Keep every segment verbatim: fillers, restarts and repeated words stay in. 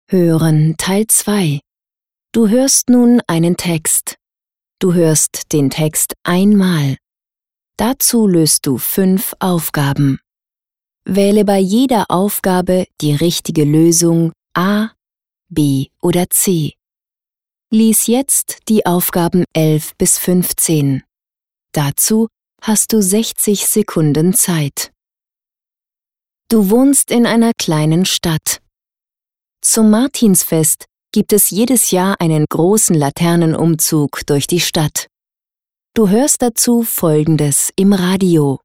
Hören Teil zwei. Du hörst nun einen Text. Du hörst den Text einmal. Dazu löst du fünf Aufgaben. Wähle bei jeder Aufgabe die richtige Lösung A, B oder C. Lies jetzt die Aufgaben elf bis fünfzehn. Dazu hast du sechzig Sekunden Zeit. Du wohnst in einer kleinen Stadt. Zum Martinsfest gibt es jedes Jahr einen großen Laternenumzug durch die Stadt. Du hörst dazu Folgendes im Radio.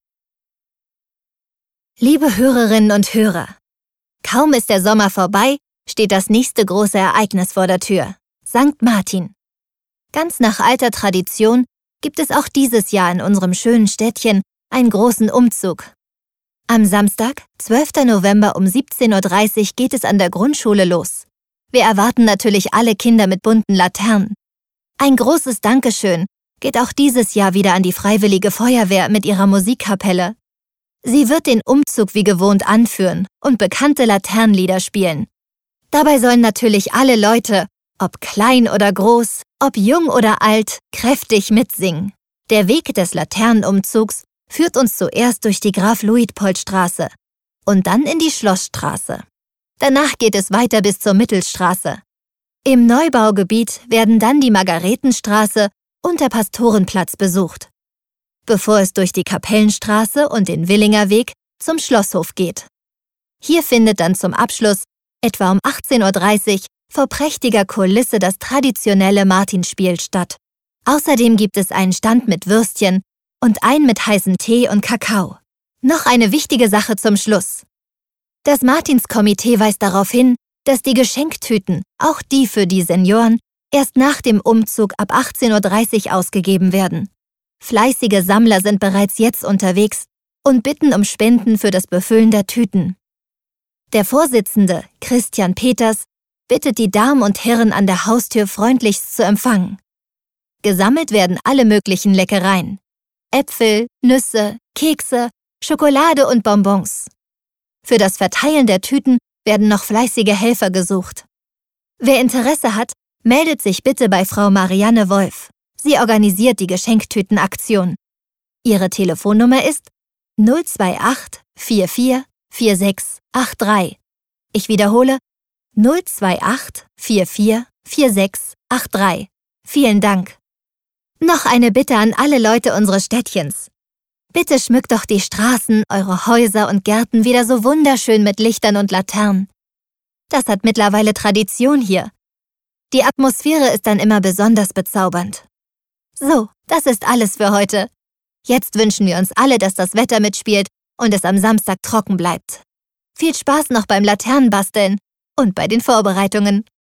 Liebe Hörerinnen und Hörer, kaum ist der Sommer vorbei, steht das nächste große Ereignis vor der Tür, Sankt Martin. Ganz nach alter Tradition gibt es auch dieses Jahr in unserem schönen Städtchen einen großen Umzug. Am Samstag, zwölften November um siebzehn Uhr dreißig geht es an der Grundschule los. Wir erwarten natürlich alle Kinder mit bunten Laternen. Ein großes Dankeschön geht auch dieses Jahr wieder an die Freiwillige Feuerwehr mit ihrer Musikkapelle. Sie wird den Umzug wie gewohnt anführen und bekannte Laternenlieder spielen. Dabei sollen natürlich alle Leute, ob klein oder groß, ob jung oder alt, kräftig mitsingen. Der Weg des Laternenumzugs führt uns zuerst durch die Graf-Luitpold-Straße und dann in die Schlossstraße. Danach geht es weiter bis zur Mittelstraße. Im Neubaugebiet werden dann die Margaretenstraße und der Pastorenplatz besucht, bevor es durch die Kapellenstraße und den Willinger Weg zum Schlosshof geht. Hier findet dann zum Abschluss, etwa um achtzehn Uhr dreißig, vor prächtiger Kulisse das traditionelle Martinspiel statt. Außerdem gibt es einen Stand mit Würstchen und einen mit heißem Tee und Kakao. Noch eine wichtige Sache zum Schluss. Das Martinskomitee weist darauf hin, dass die Geschenktüten, auch die für die Senioren, erst nach dem Umzug ab achtzehn Uhr dreißig ausgegeben werden. Fleißige Sammler sind bereits jetzt unterwegs und bitten um Spenden für das Befüllen der Tüten. Der Vorsitzende, Christian Peters, bittet die Damen und Herren an der Haustür freundlichst zu empfangen. Gesammelt werden alle möglichen Leckereien. Äpfel, Nüsse, Kekse, Schokolade und Bonbons. Für das Verteilen der Tüten werden noch fleißige Helfer gesucht. Wer Interesse hat, meldet sich bitte bei Frau Marianne Wolf. Sie organisiert die Geschenktütenaktion. Ihre Telefonnummer ist null zwei acht vier vier vier sechs acht drei. Ich wiederhole null zwei acht vier vier vier sechs acht drei. Vielen Dank. Noch eine Bitte an alle Leute unseres Städtchens. Bitte schmückt doch die Straßen, eure Häuser und Gärten wieder so wunderschön mit Lichtern und Laternen. Das hat mittlerweile Tradition hier. Die Atmosphäre ist dann immer besonders bezaubernd. So, das ist alles für heute. Jetzt wünschen wir uns alle, dass das Wetter mitspielt und es am Samstag trocken bleibt. Viel Spaß noch beim Laternenbasteln und bei den Vorbereitungen.